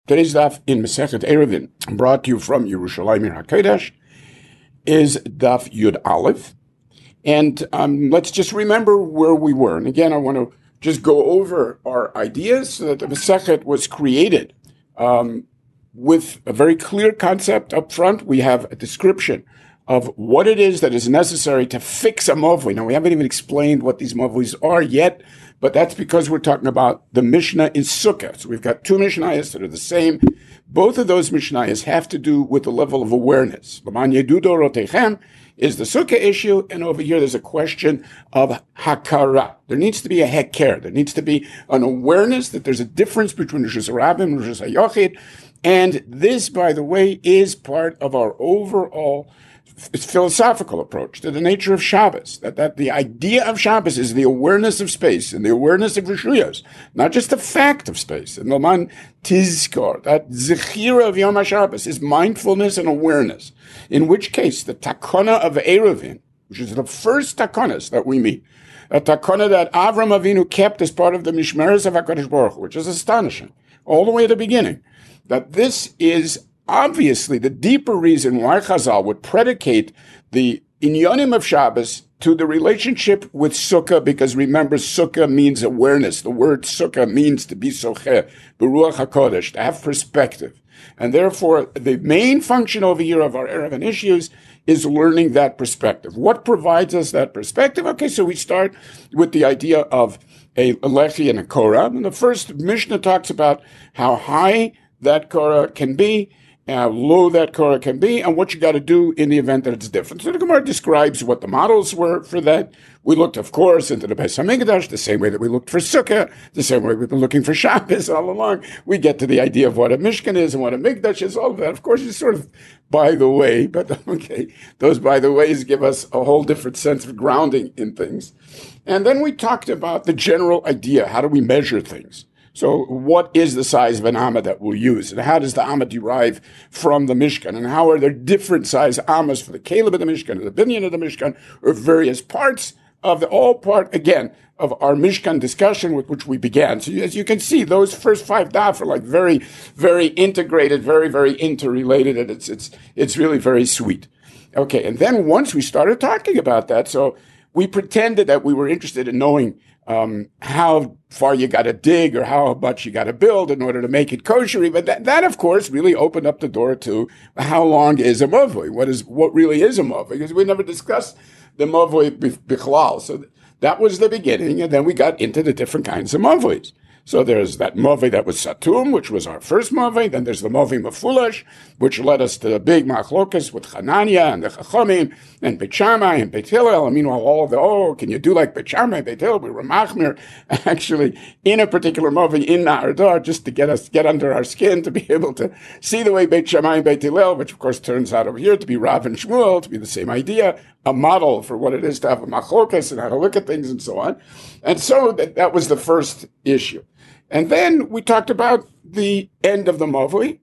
Today's daf in Masechet Eruvin, brought to you from Yerushalayim HaKodesh, is daf Yud Aleph. And let's just remember where we were. And again, I want to just go over our ideas so that the Masechet was created with a very clear concept up front. We have a description of what it is that is necessary to fix a mavui. Now, we haven't even explained what these mavuis are yet, but that's because we're talking about the Mishnah in Sukkah. So we've got two Mishnayos that are the same. Both of those Mishnayos have to do with the level of awareness. L'man yedu dorotechem is the Sukkah issue, and over here there's a question of hakara. There needs to be a heker. There needs to be an awareness that there's a difference between Rosh Hashanah and Rosh Hashanah. And this, by the way, is part of our overall philosophical approach to the nature of Shabbos. That the idea of Shabbos is the awareness of space and the awareness of Rishuyos, not just the fact of space. And Laman Tizkor, that Zechira of Yom HaShabbos is mindfulness and awareness, in which case the takona of Eruvin, which is the first takonas that we meet, a takona that Avram Avinu kept as part of the Mishmeres of HaKadosh Baruch Hu, which is astonishing, all the way at the beginning, that this is obviously the deeper reason why Chazal would predicate the inyonim of Shabbos to the relationship with Sukkah, because remember, Sukkah means awareness. The word Sukkah means to be socher, beruach HaKodesh, to have perspective. And therefore, the main function over here of our Eruvin issues is learning that perspective. What provides us that perspective? Okay, so we start with the idea of a lechi and a korah. And the first Mishnah talks about how high that korah can be, how low that korah can be, and what you got to do in the event that it's different. So the Gemara describes what the models were for that. We looked, of course, into the Beis HaMikdash, the same way that we looked for Sukkah, the same way we've been looking for Shabbos all along. We get to the idea of what a Mishkan is and what a Mikdash is, all of that. Of course, it's sort of by the way, but okay, those by the ways give us a whole different sense of grounding in things. And then we talked about the general idea. How do we measure things? So what is the size of an Amma that we'll use? And how does the Amma derive from the Mishkan? And how are there different size Ammas for the Caleb of the Mishkan, or the Binyan of the Mishkan, or various parts of all part, again, of our Mishkan discussion with which we began. So as you can see, those first five daf are like very, very integrated, very, very interrelated, and it's really very sweet. Okay, and then once we started talking about that, so we pretended that we were interested in knowing how far you got to dig or how much you got to build in order to make it kosher. But that, of course, really opened up the door to how long is a mavui? What really is a mavui? Because we never discussed the mavui bichlal. So that was the beginning, and then we got into the different kinds of mavuis. So there's that mavui that was satum, which was our first mavui. Then there's the mavui mafulash, which led us to the big machlokas with Hanania and the Chachamim and Beit Shammai and Beit Hillel. I mean, all of the, can you do like Beit Shammai and Beit Hillel? We were machmir actually in a particular mavui in Na'ardar just to get under our skin, to be able to see the way Beit Shammai and Beit Hillel, which of course turns out over here to be Rav and Shmuel, to be the same idea, a model for what it is to have a machlokas and how to look at things and so on. And so that was the first issue. And then we talked about the end of the mavui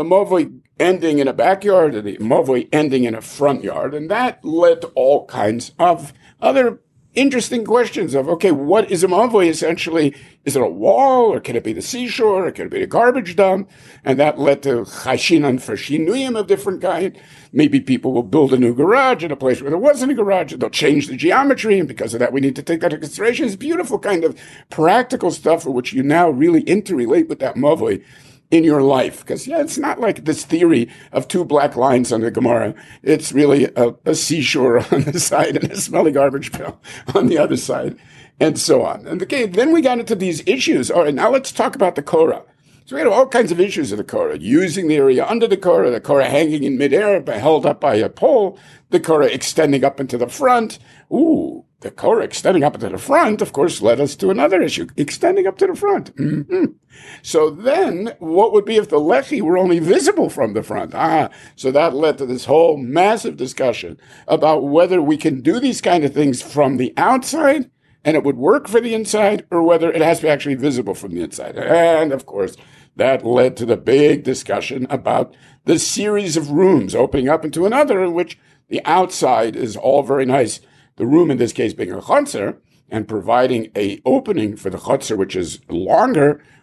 ending in a backyard, and the mavui ending in a front yard. And that led to all kinds of other interesting questions of, okay, what is a mavui essentially? Is it a wall, or can it be the seashore, or can it be the garbage dump? And that led to chashinan for shinuyim of different kind. Maybe people will build a new garage in a place where there wasn't a garage, and they'll change the geometry, and because of that, we need to take that into consideration. It's beautiful kind of practical stuff for which you now really interrelate with that mavui in your life. Because, it's not like this theory of two black lines on the Gemara. It's really a seashore on the side and a smelly garbage pail on the other side, and so on. And okay, then we got into these issues. All right, now let's talk about the Korah. So we had all kinds of issues of the Korah, using the area under the Korah hanging in midair, held up by a pole, the Korah extending up into the front. The Korah extending up into the front, of course, led us to another issue, extending up to the front. Mm-hmm. So then, what would be if the lechi were only visible from the front? So that led to this whole massive discussion about whether we can do these kind of things from the outside, and it would work for the inside, or whether it has to be actually visible from the inside. And, of course, that led to the big discussion about the series of rooms opening up into another, in which the outside is all very nice. The room in this case being a chutzner, and providing a opening for the chutzner, which is longer,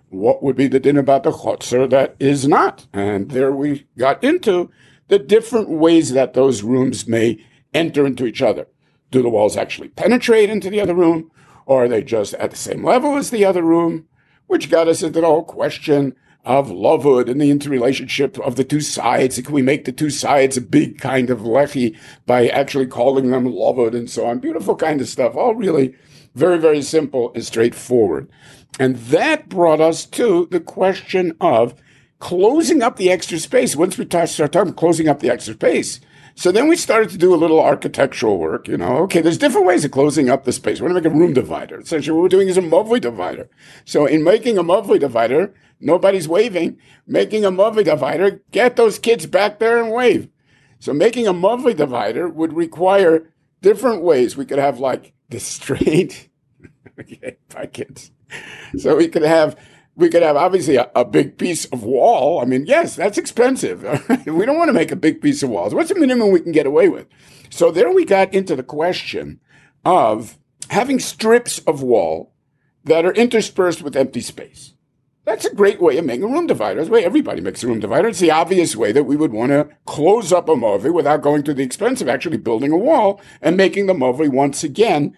what would be the din about the chotzer that is not? And there we got into the different ways that those rooms may enter into each other. Do the walls actually penetrate into the other room, or are they just at the same level as the other room? Which got us into the whole question of lavud and the interrelationship of the two sides. Can we make the two sides a big kind of lechi by actually calling them lavud and so on? Beautiful kind of stuff. All really very, very simple and straightforward. And that brought us to the question of closing up the extra space. Once we start talking closing up the extra space, so then we started to do a little architectural work. Okay, there's different ways of closing up the space. We're going to make a room divider. Essentially, what we're doing is a mavli divider. So in making a mavli divider, nobody's waving. Making a mavli divider, get those kids back there and wave. So making a mavli divider would require different ways. We could have like the straight, okay, by kids. So we could have obviously a big piece of wall. I mean, yes, that's expensive. We don't want to make a big piece of walls. What's the minimum we can get away with? So there we got into the question of having strips of wall that are interspersed with empty space. That's a great way of making a room divider. That's the way everybody makes a room divider. It's the obvious way that we would want to close up a movie without going to the expense of actually building a wall and making the movie once again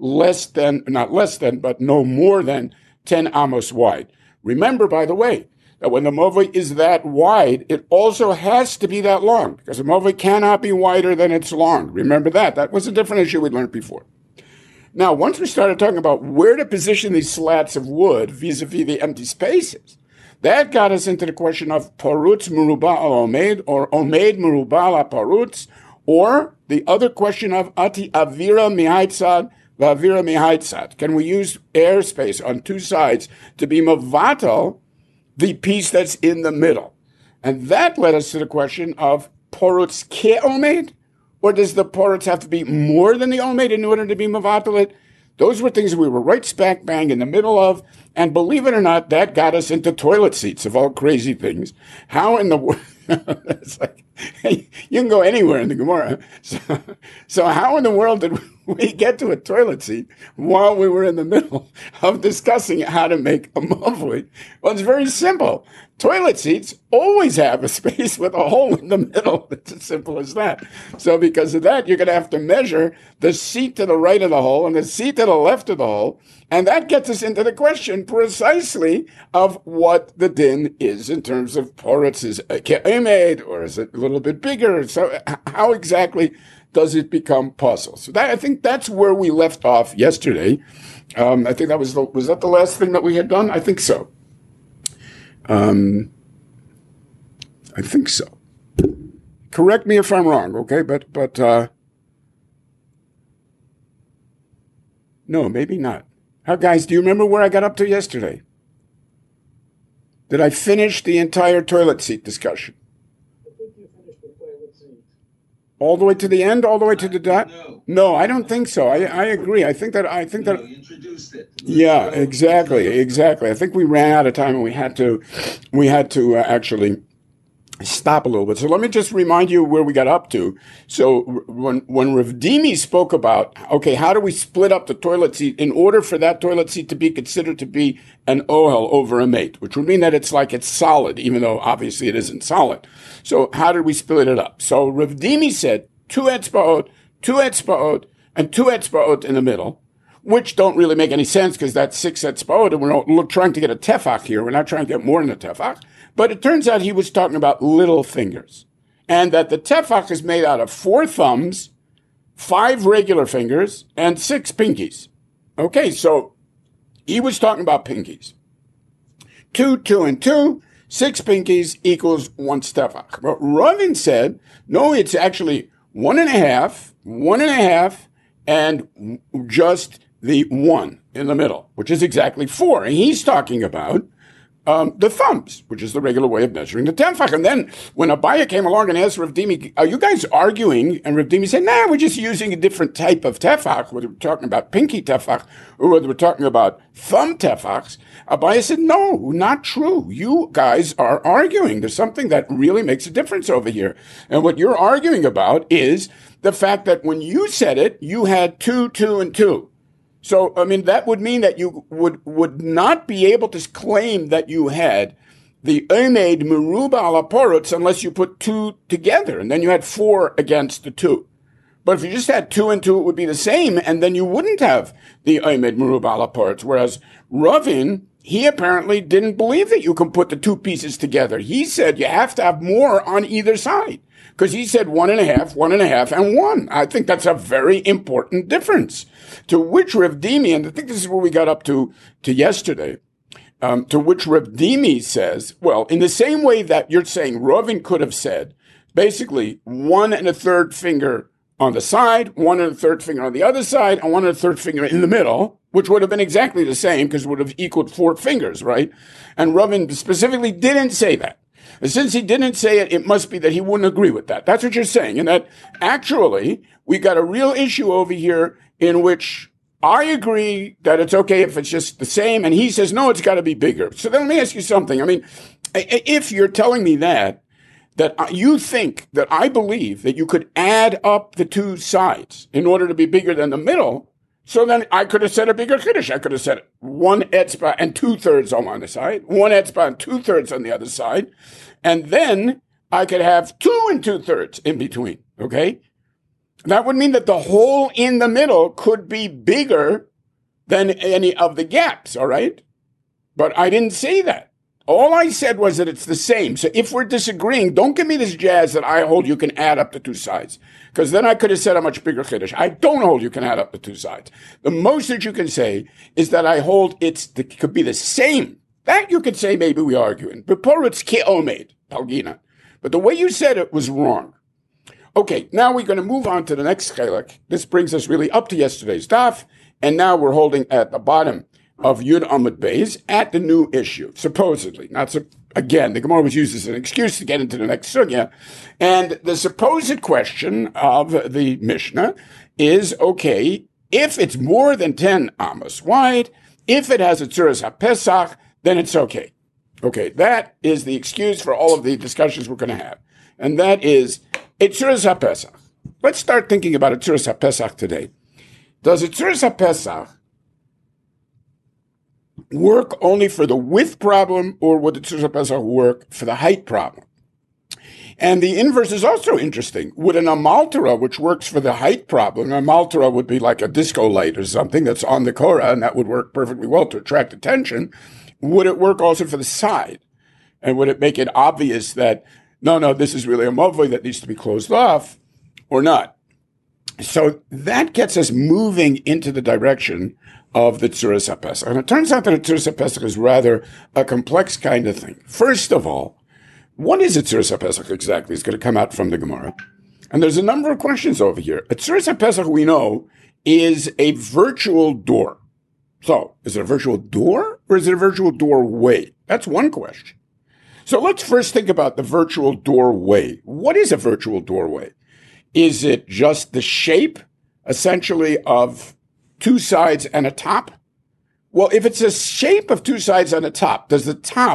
but no more than 10 amos wide. Remember, by the way, that when the movie is that wide, it also has to be that long, because the movie cannot be wider than it's long. Remember that. That was a different issue we learned before. Now, once we started talking about where to position these slats of wood vis-a-vis the empty spaces, that got us into the question of parutz meruba al omed, or omed meruba al parutz, or the other question of ati avira mihaitzad v'avira mihaitzad. Can we use airspace on two sides to be mavatal the piece that's in the middle? And that led us to the question of parutz ke omed, or does the parutz have to be more than the omed in order to be mavatal it? Those were things we were right smack bang in the middle of, and believe it or not, that got us into toilet seats of all crazy things. How in the world? It's like, hey, you can go anywhere in the Gemara. So how in the world did we get to a toilet seat while we were in the middle of discussing how to make a mavli? Well, it's very simple. Toilet seats always have a space with a hole in the middle. It's as simple as that. So because of that, you're going to have to measure the seat to the right of the hole and the seat to the left of the hole. And that gets us into the question precisely of what the din is in terms of porous. Is a ke'emed, or is it a little bit bigger? So how exactly does it become puzzle? So I think that's where we left off yesterday. I think that was that the last thing that we had done? I think so. I think so. Correct me if I'm wrong, okay? But no, maybe not. How, guys, do you remember where I got up to yesterday? Did I finish the entire toilet seat discussion? I think you finished the toilet seat. All the way to the end? All the way to the dot? No, I don't think so. I agree. I think that you introduced it. Yeah, exactly. I think we ran out of time and we had to actually stop a little bit. So let me just remind you where we got up to. So when Rav Dimi spoke about, okay, how do we split up the toilet seat in order for that toilet seat to be considered to be an ohel over a mate, which would mean that it's solid, even though obviously it isn't solid. So how did we split it up? So Rav Dimi said 2 etzba'ot, and 2 etzba'ot in the middle, which don't really make any sense because that's 6 etzba'ot, and we're trying to get a tefach here. We're not trying to get more than a tefach. But it turns out he was talking about little fingers, and that the tefach is made out of 4 thumbs, 5 regular fingers, and 6 pinkies. Okay, so he was talking about pinkies. 2, 2, and 2, 6 pinkies equals 1 tefach. But Ravin said, no, it's actually 1.5, 1.5, and just the 1 in the middle, which is exactly 4. And he's talking about the thumbs, which is the regular way of measuring the tefach. And then when Abaya came along and asked Rav Dimi, are you guys arguing? And Rav Dimi said, nah, we're just using a different type of tefach, whether we're talking about pinky tefach or whether we're talking about thumb tefachs. Abaya said, no, not true. You guys are arguing. There's something that really makes a difference over here. And what you're arguing about is the fact that when you said it, you had 2, 2, and 2. So, I mean, that would mean that you would not be able to claim that you had the Omed Meruba ala Porutz unless you put two together, and then you had 4 against the 2. But if you just had 2 and 2, it would be the same, and then you wouldn't have the Omed Meruba ala Porutz. Whereas Ravin, he apparently didn't believe that you can put the 2 pieces together. He said you have to have more on either side. Because he said 1.5, 1.5, and 1. I think that's a very important difference. To which Rav Dimi, and I think this is where we got up to yesterday, to which Rav Dimi says, well, in the same way that you're saying Ravin could have said, basically 1 1/3 finger on the side, 1 1/3 finger on the other side, and 1 1/3 finger in the middle, which would have been exactly the same because it would have equaled 4 fingers, right? And Ravin specifically didn't say that. And since he didn't say it, it must be that he wouldn't agree with that. That's what you're saying. And that actually, we got a real issue over here in which I agree that it's okay if it's just the same. And he says, no, it's got to be bigger. So then let me ask you something. I mean, if you're telling me that you think that I believe that you could add up the 2 sides in order to be bigger than the middle, so then I could have said a bigger Kiddush. I could have said 1 etzbah and 2/3 on one side, 1 etzbah and 2/3 on the other side, and then I could have 2 and 2/3 in between, okay? That would mean that the hole in the middle could be bigger than any of the gaps, all right? But I didn't say that. All I said was that it's the same. So if we're disagreeing, don't give me this jazz that I hold you can add up the 2 sides. Because then I could have said a much bigger Kiddush. I don't hold you can add up the 2 sides. The most that you can say is that I hold it could be the same. That you could say maybe we're arguing. But Porutz ke'omed, Palgina. But the way you said it was wrong. Okay, now we're going to move on to the next chelek. This brings us really up to yesterday's daf. And now we're holding at the bottom of Yud Amud Beis at the new issue, supposedly. Again, the Gemara was used as an excuse to get into the next sugya. And the supposed question of the Mishnah is, okay, if it's more than 10 amos wide, if it has a tzuras HaPesach, then it's okay. Okay, that is the excuse for all of the discussions we're going to have. And that is a tzuras HaPesach. Let's start thinking about a tzuras HaPesach today. Does a tzuras HaPesach work only for the width problem, or would the tzuras HaPesach work for the height problem? And the inverse is also interesting. Would an amaltera, which works for the height problem, an amaltera would be like a disco light or something that's on the Korah, and that would work perfectly well to attract attention, would it work also for the side? And would it make it obvious that, no, this is really a mavoi that needs to be closed off, or not? So that gets us moving into the direction of the tzuras HaPesach. And it turns out that a tzuras HaPesach is rather a complex kind of thing. First of all, what is a tzuras HaPesach exactly? It's going to come out from the Gemara. And there's a number of questions over here. A tzuras HaPesach, we know, is a virtual door. So, is it a virtual door or is it a virtual doorway? That's one question. So let's first think about the virtual doorway. What is a virtual doorway? Is it just the shape, essentially, of 2 sides and a top? Well, if it's a shape of 2 sides and a top, is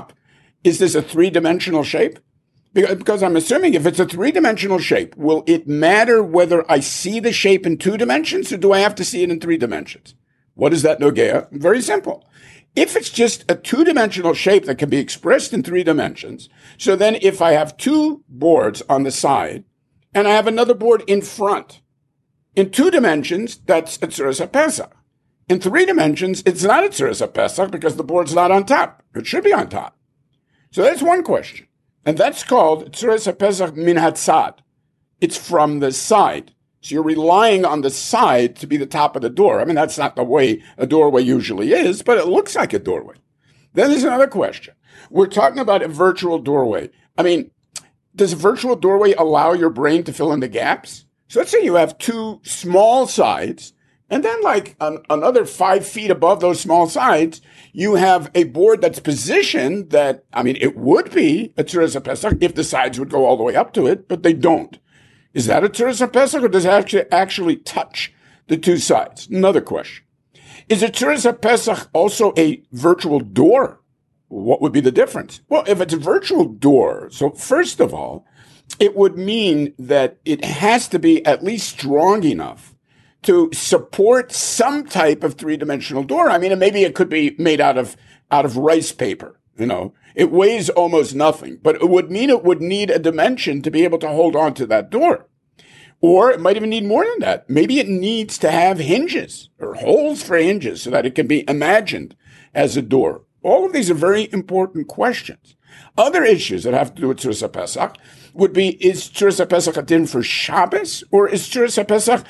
this a 3-dimensional shape? Because I'm assuming if it's a 3-dimensional shape, will it matter whether I see the shape in 2 dimensions or do I have to see it in 3 dimensions? What is that nogea? Very simple. If it's just a 2-dimensional shape that can be expressed in 3 dimensions, so then if I have 2 boards on the side and I have another board in front, in 2 dimensions, that's a tzuras HaPesach. In 3 dimensions, it's not a tzuras HaPesach because the board's not on top. It should be on top. So that's one question. And that's called tzuras HaPesach min hatzad. It's from the side. So you're relying on the side to be the top of the door. I mean, that's not the way a doorway usually is, but it looks like a doorway. Then there's another question. We're talking about a virtual doorway. I mean, does a virtual doorway allow your brain to fill in the gaps? So let's say you have 2 small sides, and then like another 5 feet above those small sides, you have a board that's positioned that, I mean, it would be a tzuras HaPesach if the sides would go all the way up to it, but they don't. Is that a tzuras HaPesach, or does it actually touch the 2 sides? Another question. Is a tzuras HaPesach also a virtual door? What would be the difference? Well, if it's a virtual door, so first of all, it would mean that it has to be at least strong enough to support some type of three-dimensional door. I mean, maybe it could be made out of rice paper, It weighs almost nothing, but it would mean it would need a dimension to be able to hold on to that door. Or it might even need more than that. Maybe it needs to have hinges or holes for hinges so that it can be imagined as a door. All of these are very important questions. Other issues that have to do with Tzuras HaPesach would be, is Tzuras HaPesach a din for Shabbos, or is Tzuras HaPesach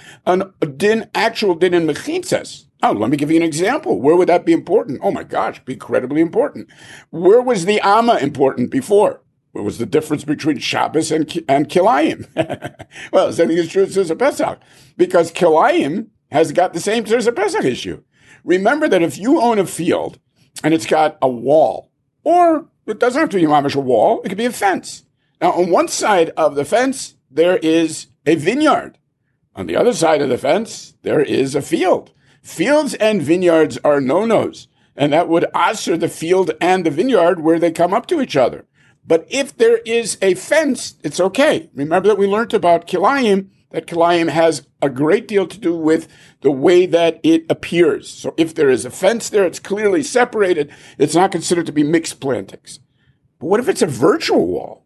actual din in Mechitzas? Oh, let me give you an example. Where would that be important? Oh my gosh, be incredibly important. Where was the Amma important before? What was the difference between Shabbos and Kilayim? Well, the same thing is true with Tzuras HaPesach, because Kilayim has got the same Tzuras HaPesach issue. Remember that if you own a field and it's got a wall, or it doesn't have to be a wall, it could be a fence. Now, on one side of the fence, there is a vineyard. On the other side of the fence, there is a field. Fields and vineyards are no-nos, and that would assure the field and the vineyard where they come up to each other. But if there is a fence, it's okay. Remember that we learned about Kilayim, that Kilayim has a great deal to do with the way that it appears. So if there is a fence there, it's clearly separated. It's not considered to be mixed plantings. But what if it's a virtual wall?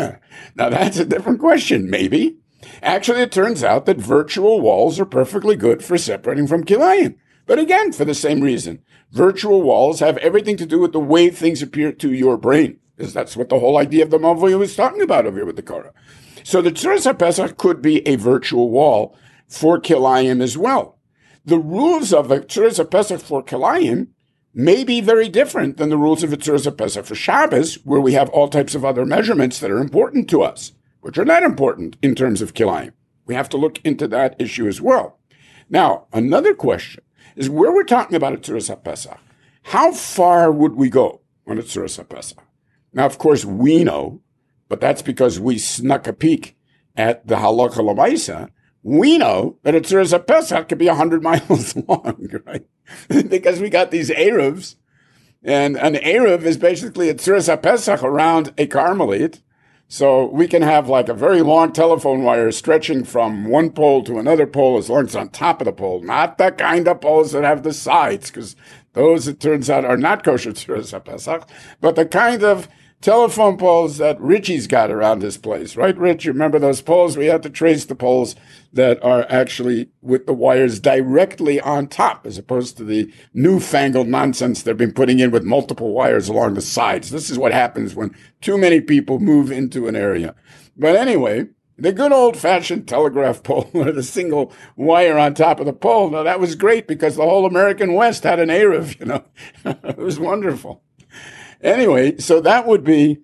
Now that's a different question, maybe. Actually, it turns out that virtual walls are perfectly good for separating from Kilayim. But again, for the same reason. Virtual walls have everything to do with the way things appear to your brain, because that's what the whole idea of the Mavoi was talking about over here with the Korah. So the Tzuras HaPesach could be a virtual wall for Kilayim as well. The rules of a Tzuras HaPesach for Kilayim may be very different than the rules of a Tzuras HaPesach for Shabbos, where we have all types of other measurements that are important to us, which are not important in terms of Kilayim. We have to look into that issue as well. Now, another question is, where we're talking about a Tzuras HaPesach, how far would we go on a Tzuras HaPesach? Now, of course, we know, but that's because we snuck a peek at the Halacha L'Maisa. We know that a Tzuras HaPesach could be 100 miles long, right? Because we got these Erevs, and an Erev is basically a Tzuras HaPesach around a Carmelite. So we can have like a very long telephone wire stretching from one pole to another pole as long as it's on top of the pole, not the kind of poles that have the sides, because those, it turns out, are not kosher Tzuras HaPesach, but the kind of telephone poles that Richie's got around his place, right, Rich? You remember those poles? We had to trace the poles that are actually with the wires directly on top, as opposed to the newfangled nonsense they've been putting in with multiple wires along the sides. This is what happens when too many people move into an area. But anyway, the good old-fashioned telegraph pole with a single wire on top of the pole, now that was great because the whole American West had an Erev, It was wonderful. Anyway, so that would be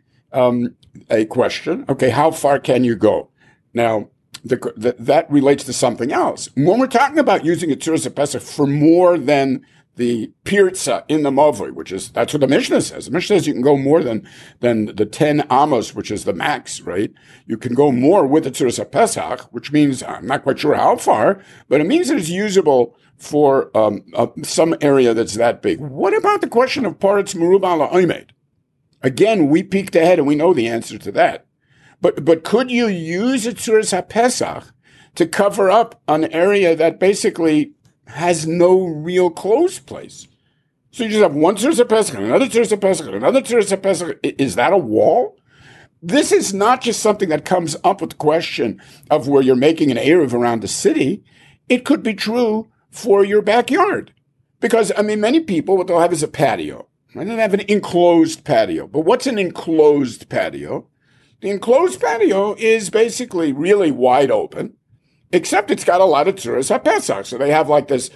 a question. Okay, how far can you go? Now, that relates to something else. When we're talking about using a Tzuras HaPesach for more than the pirza in the Mavoi, that's what the Mishnah says. The Mishnah says you can go more than the 10 amos, which is the max, right? You can go more with the Tzuras HaPesach, which means, I'm not quite sure how far, but it means that it's usable for some area that's that big. What about the question of Paretz Merubah La'omed? Again, we peeked ahead and we know the answer to that. But could you use a Tzuras HaPesach to cover up an area that basically has no real closed place? So you just have one Tzuras HaPesach and another Tzuras HaPesach and another Tzuras HaPesach. Is that a wall? This is not just something that comes up with the question of where you're making an Erev around the city. It could be true for your backyard. Because, many people, what they'll have is a patio. And they have an enclosed patio. But what's an enclosed patio? The enclosed patio is basically really wide open, except it's got a lot of Tzuras HaPesach. So they have like this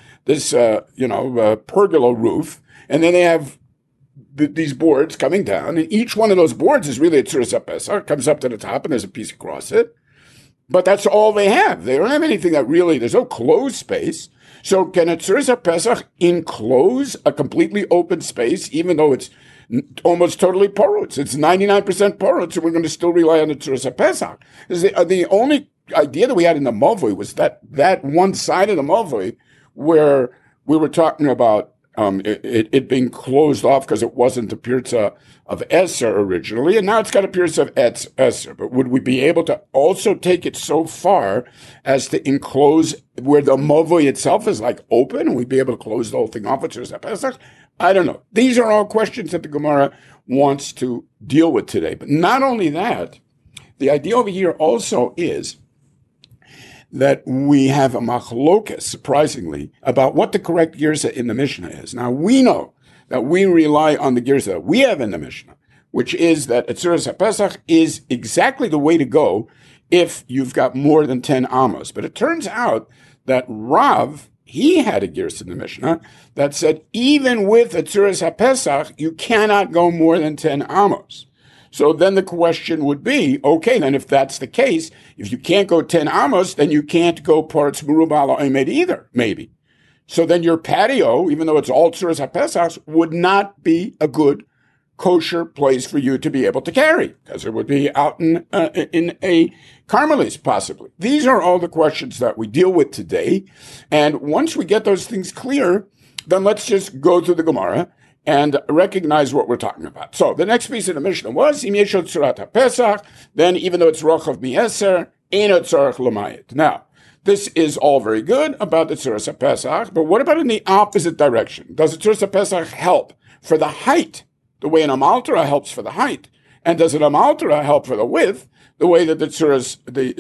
pergola roof, and then they have these boards coming down, and each one of those boards is really a Tzuras HaPesach. It comes up to the top, and there's a piece across it. But that's all they have. They don't have anything that really, there's no closed space. So can a Tzuras HaPesach enclose a completely open space, even though it's almost totally porous? It's 99% porous, so we're going to still rely on the Tzuras HaPesach. The only idea that we had in the Mavoi was that one side of the Mavoi where we were talking about it being closed off because it wasn't a pirza of Esser originally, and now it's got a pirza of Esser. But would we be able to also take it so far as to enclose where the Mavoi itself is like open, and we'd be able to close the whole thing off with Tzuras HaPesach? I don't know. These are all questions that the Gemara wants to deal with today. But not only that, the idea over here also is that we have a machlokas, surprisingly, about what the correct girsa in the Mishnah is. Now, we know that we rely on the girsa that we have in the Mishnah, which is that Tzuras HaPesach is exactly the way to go if you've got more than 10 amos. But it turns out that Rav, he had a girsa in the Mishnah that said, even with Tzuras HaPesach, you cannot go more than 10 amos. So then the question would be, okay, then if that's the case, if you can't go 10 amos, then you can't go parts Meruba ala Omed either, maybe. So then your patio, even though it's all Tzuras HaPesach, would not be a good kosher place for you to be able to carry, because it would be out in a Carmelis, possibly. These are all the questions that we deal with today. And once we get those things clear, then let's just go through the Gemara and recognize what we're talking about. So the next piece of the Mishnah was, Im yeshot Tzurat HaPesach, then even though it's Rochav Mieser, Eino Tzarech L'mayit. Now, this is all very good about the Tzuras HaPesach, but what about in the opposite direction? Does the Tzuras HaPesach help for the height, the way an Amaltera helps for the height? And does an Amaltera help for the width, the way that the Tzuras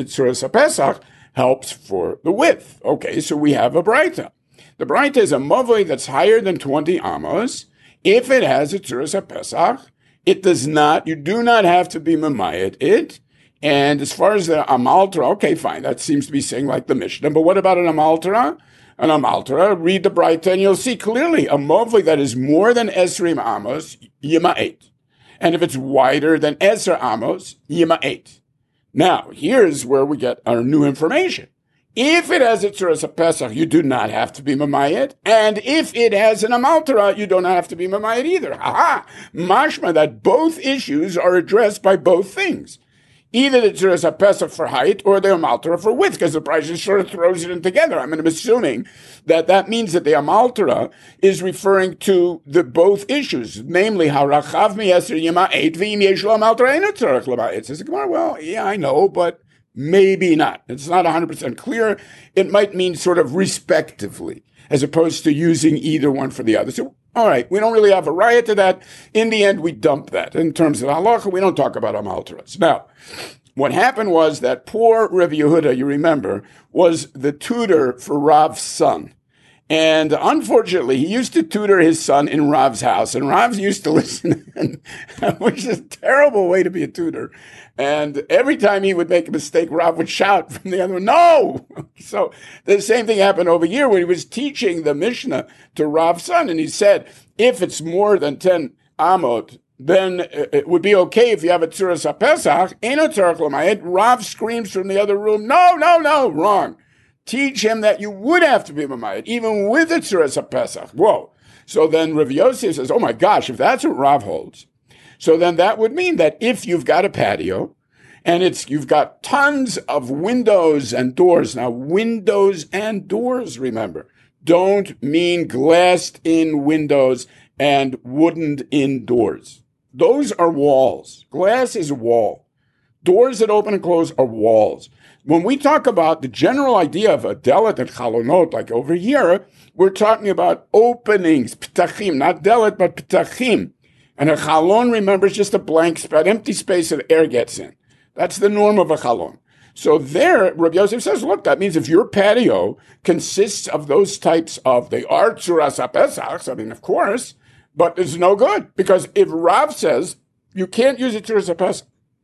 HaPesach helps for the width? Okay, so we have a Braita. The Braita is a Mavoi that's higher than 20 amos. If it has a Tzuras HaPesach, it does not, you do not have to be Mamayit it. And as far as the Amaltera, okay, fine, that seems to be saying like the Mishnah. But what about an Amaltera? An Amaltera, read the Braita and you'll see clearly a Mavoi that is more than Esrim Amos, Yima'et. And if it's wider than Eser Amos, Yima'et. Now, here's where we get our new information. If it has a Tzuras HaPesach, you do not have to be Mamayit. And if it has an Amaltera, you don't have to be Mamayit either. Aha! Mashma that both issues are addressed by both things. Either the Tzuras HaPesach for height or the Amaltera for width, because the Braita sort of throws it in together. I mean, I'm assuming that means that the Amaltera is referring to the both issues, namely, Harachav Mieser Yima'et V'im Yesh Lo Amaltera Eino Tzarech L'mayit. Says the Gemara, well, yeah, I know, but maybe not. It's not 100% clear. It might mean sort of respectively, as opposed to using either one for the other. So, all right, we don't really have a riot to that. In the end, we dump that. In terms of halacha, we don't talk about Amalteras. Now, what happened was that poor Rabbi Yehuda, you remember, was the tutor for Rav's son. And unfortunately, he used to tutor his son in Rav's house, and Rav used to listen, which is a terrible way to be a tutor. And every time he would make a mistake, Rav would shout from the other one, no! So the same thing happened over here when he was teaching the Mishnah to Rav's son, and he said, if it's more than 10 amot, then it would be okay if you have a Tzuras HaPesach, Eino Tzarech L'mayit. Rav screams from the other room, no, wrong. Teach him that you would have to be Mamayit, even with the Tzuras HaPesach. Whoa. So then Rav Yosef says, oh my gosh, if that's what Rav holds, so then that would mean that if you've got a patio, and you've got tons of windows and doors. Now, windows and doors, remember, don't mean glassed-in windows and wooden-in doors. Those are walls. Glass is a wall. Doors that open and close are walls. When we talk about the general idea of a delet and chalonot, like over here, we're talking about openings, ptachim, not delet, but ptachim. And a chalon, remember, is just a blank spot, empty space that air gets in. That's the norm of a chalon. So there, Rabbi Yosef says, look, that means if your patio consists of those types of, they are Tzuras HaPesach, I mean, of course, but it's no good. Because if Rav says, you can't use a Tzuras HaPesach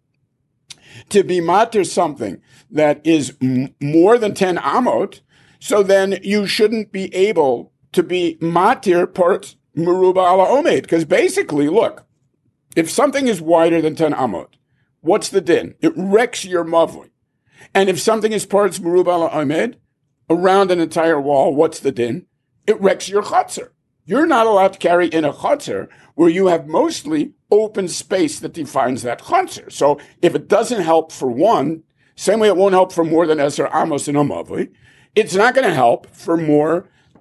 to be matir something that is more than 10 amot, so then you shouldn't be able to be matir parts meruba ala omed. Because basically, look, if something is wider than 10 amot, what's the din? It wrecks your mavui. And if something is parts meruba ala omed, around an entire wall, what's the din? It wrecks your chutzner. You're not allowed to carry in a chutzner where you have mostly open space that defines that chutzner. So if it doesn't help for one, same way it won't help for more than Eser Amos in a Mavli, it's not going to help for more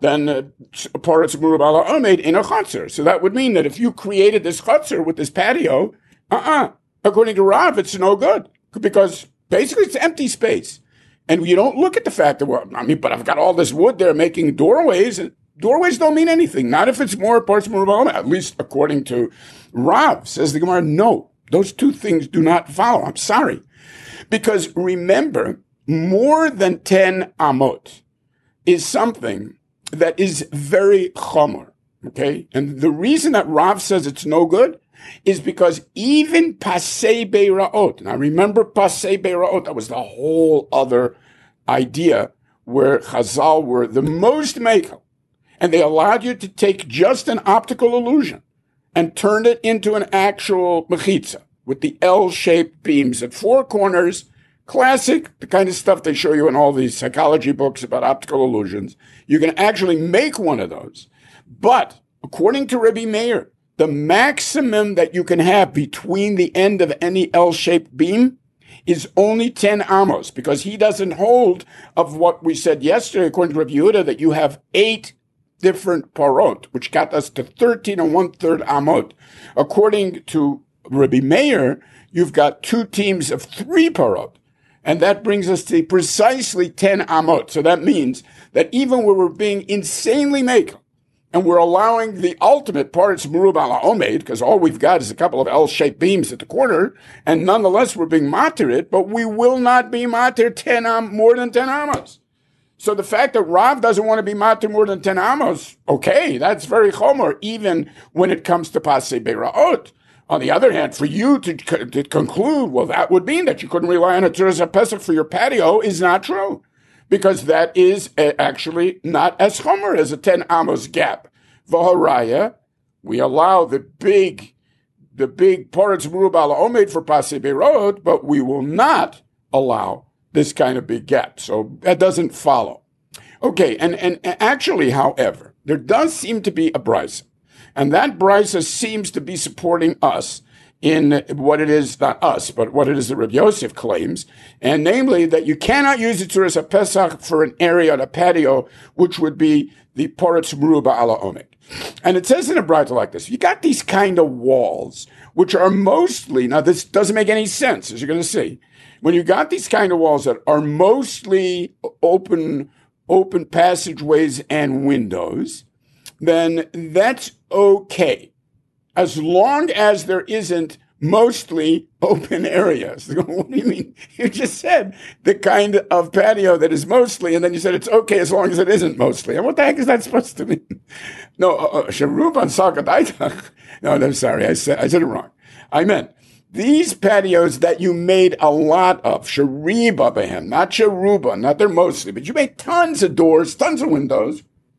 then Paretz Merubah Omed in a chutzner. So that would mean that if you created this chutzner with this patio, according to Rav, it's no good because basically it's empty space. And you don't look at the fact that, well, but I've got all this wood there making doorways. And doorways don't mean anything. Not if it's more Paretz Merubah Omed, at least according to Rav. Says the Gemara, no, those two things do not follow. I'm sorry. Because remember, more than 10 amot is something that is very chomer, okay? And the reason that Rav says it's no good is because even pasei beiraot, now remember pasei beiraot, that was the whole other idea where Chazal were the most mekel, and they allowed you to take just an optical illusion and turn it into an actual mechitza with the L-shaped beams at four corners. Classic, the kind of stuff they show you in all these psychology books about optical illusions. You can actually make one of those. But according to Rebbe Meir, the maximum that you can have between the end of any L-shaped beam is only 10 amos, because he doesn't hold of what we said yesterday, according to Rebbe Yehuda, that you have 8 different parot, which got us to 13 and 1/3 amot. According to Rebbe Meir, you've got 2 teams of 3 parot. And that brings us to precisely 10 amot. So that means that even when we're being insanely mekel, and we're allowing the ultimate Paretz Merubah Omed, because all we've got is a couple of L-shaped beams at the corner, and nonetheless we're being matir it, but we will not be matir more than 10 amos. So the fact that Rav doesn't want to be matir more than 10 amos, okay, that's very chomer, even when it comes to pasei beiraot. On the other hand, for you to conclude, well, that would mean that you couldn't rely on a Tzuras HaPesach for your patio is not true, because that is actually not as chomer as a 10 amos gap. V'haraya, we allow the big Paretz Merubah Omed for pasei beiraot, but we will not allow this kind of big gap. So that doesn't follow. Okay, and actually, however, there does seem to be a brisa. And that brisa seems to be supporting us in what it is, not us, but what it is that Reb Yosef claims, and namely that you cannot use the Tzuras HaPesach for an area on a patio, which would be the Paretz Merubah Omed. And it says in a brisa like this, you got these kind of walls, which are mostly, now this doesn't make any sense, as you're going to see, when you got these kind of walls that are mostly open passageways and windows, then that's okay, as long as there isn't mostly open areas. What do you mean? You just said the kind of patio that is mostly, and then you said it's okay as long as it isn't mostly. And what the heck is that supposed to mean? No, Sharuban Sakadaitach. No, I'm sorry, I said it wrong. I meant these patios that you made a lot of, Shariba Behem, not Sharuba, not they're mostly, but you made tons of doors, tons of windows.